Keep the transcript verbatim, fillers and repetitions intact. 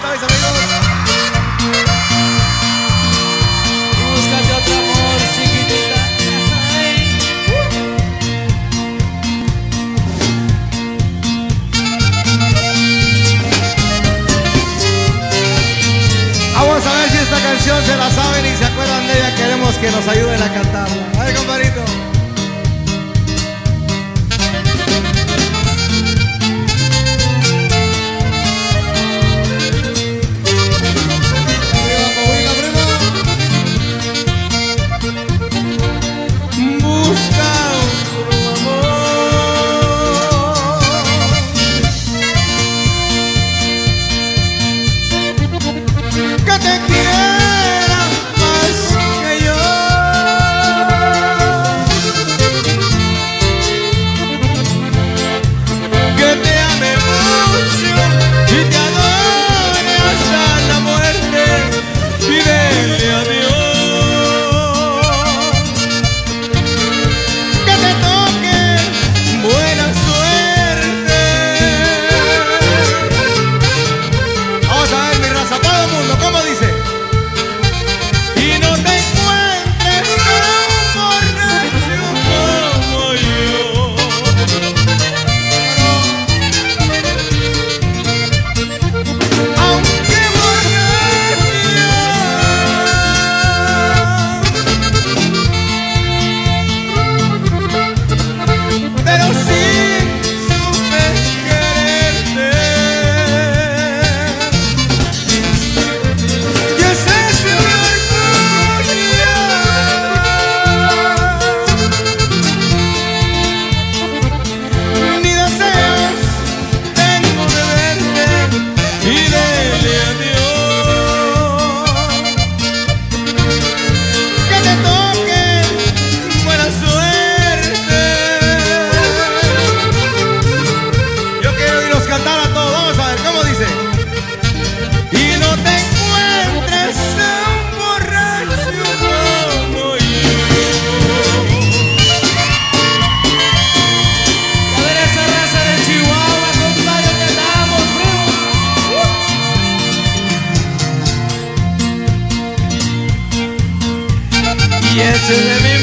esta vez, amigos. Y búscate otro amor, chiquitita. Ay. Vamos a ver si esta canción se la saben y se acuerdan de ella. Queremos que nos ayuden a cantarla. A ver, compadrito. Que te quiera más que yo, que te ame mucho y te adore hasta la muerte y dele adiós, que te toque buena suerte. Vamos a ver, mi raza, todo el mundo, ¿cómo dice? Y no te encuentres tan borracho como yo. Aunque borracho, pero sí supe quererte. Y ese es mi orgullo. Ni deseos tengo de verte y dele adiós, que te toque buena suerte. Yo quiero oírlos cantar a todos. Vamos a ver, ¿cómo dice? Y no te encuentres tan borracho como yo. A ver esa raza de Chihuahua, compadre, que andamos, primo. Y ese de mi